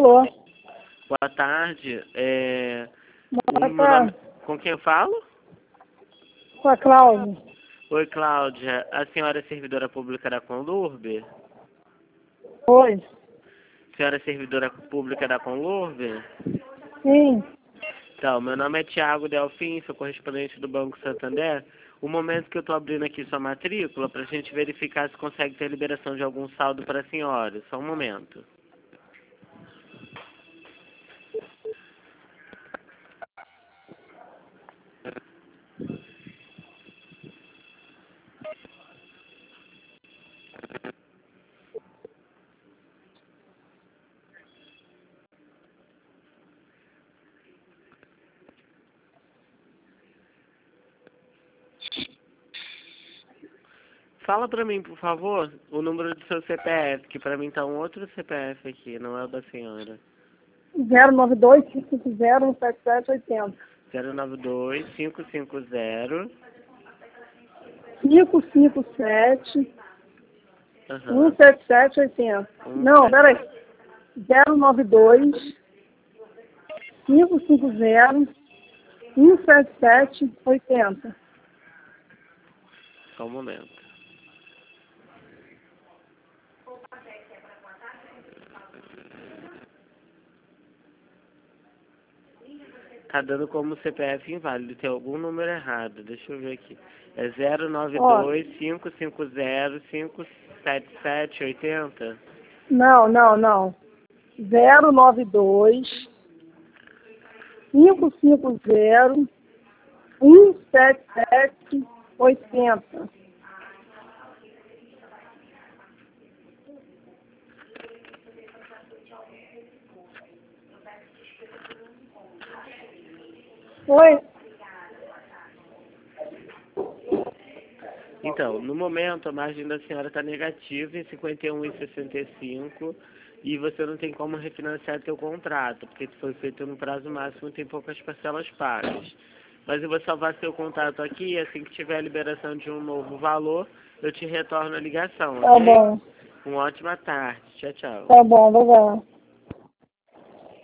Alô? Boa tarde. Boa Meu tarde. com quem eu falo? Com a Cláudia. Oi, Cláudia. A senhora é servidora pública da Conlurb? Oi. A senhora é servidora pública da Conlurb? Sim. Então, meu nome é Thiago Delfim, sou correspondente do Banco Santander. O momento que eu estou abrindo aqui sua matrícula para a gente verificar se consegue ter liberação de algum saldo para a senhora. Só um momento. Fala para mim, por favor, o número do seu CPF, que para mim tá um outro CPF aqui, não é o da senhora. 092-550-7780. 092-550. 557 Aham. 17780. Não, peraí. 092 550 17780. Só um momento. Tá dando como CPF inválido, tem algum número errado, deixa eu ver aqui. É 092-550-57780? Não. 092 550 17780. Oi? Então, no momento, a margem da senhora está negativa em 51,65 e você não tem como refinanciar seu contrato, porque foi feito no prazo máximo e tem poucas parcelas pagas. Mas eu vou salvar seu contato aqui e assim que tiver a liberação de um novo valor, eu te retorno a ligação, Tá ok? bom. Uma ótima tarde. Tchau, tchau. Tá bom, obrigado.